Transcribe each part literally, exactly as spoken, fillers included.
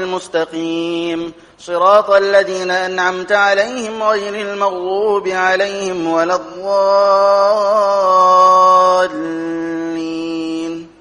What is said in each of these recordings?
المستقيم صراط الذين أنعمت عليهم غير المغضوب عليهم ولا الضالين.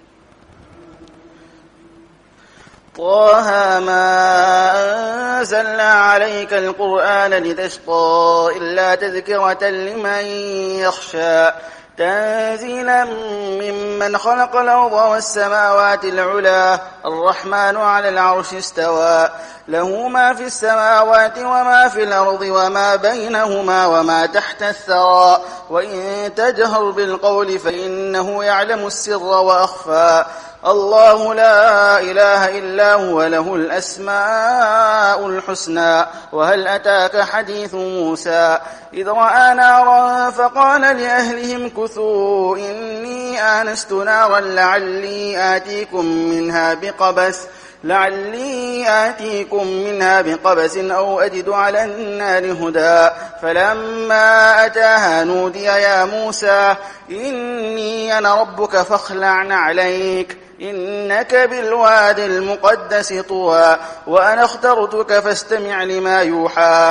طه ما أنزلنا عليك القرآن لتشقى إلا تذكرة لمن يخشى تنزيلا ممن خلق الأرض والسماوات العلى الرحمن على العرش استوى له ما في السماوات وما في الأرض وما بينهما وما تحت الثرى وإن تجهر بالقول فإنه يعلم السر وأخفى الله لا إله إلا هو له الأسماء الحسنى. وهل أتاك حديث موسى إذ رأى نارا فقال لأهلهم كثوا إني آنست نارا لعلي آتيكم منها بقبس لعلي آتيكم منها بقبس أو أجد على النار هدى فلما أتاها نودي يا موسى إني أنا ربك فاخلع عليك إنك بالواد المقدس طوى وأنا اخترتك فاستمع لما يوحى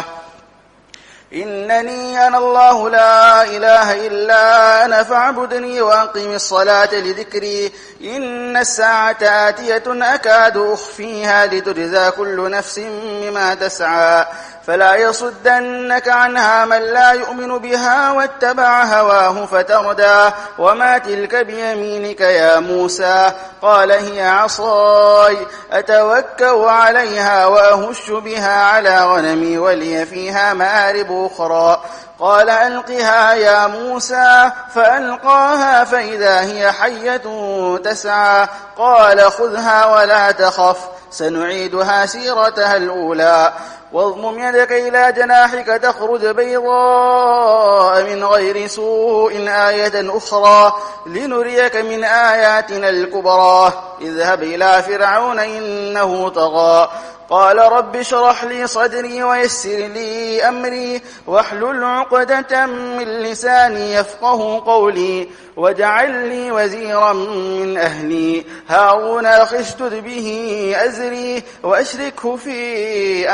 إنني أنا الله لا إله إلا أنا فاعبدني وأقم الصلاة لذكري إن الساعة آتية أكاد أخفيها لتجزى كل نفس بما تسعى فلا يصدنك عنها من لا يؤمن بها واتبع هواه فتردى وما تلك بيمينك يا موسى قال هي عصاي أتوكأ عليها وأهش بها على غنمي ولي فيها مآرب أخرى قال ألقها يا موسى فألقاها فإذا هي حية تسعى قال خذها ولا تخف سنعيدها سيرتها الأولى واضمم يدك إلى جناحك تخرج بيضاء من غير سوء آية أخرى لنريك من آياتنا الكبرى اذهب إلى فرعون إنه طغى قال رب اشرح لي صدري ويسر لي أمري واحلل عقدة من لساني يفقه قولي واجعل لي وزيرا من أهلي هارون أخي اشدد به أزري وأشركه في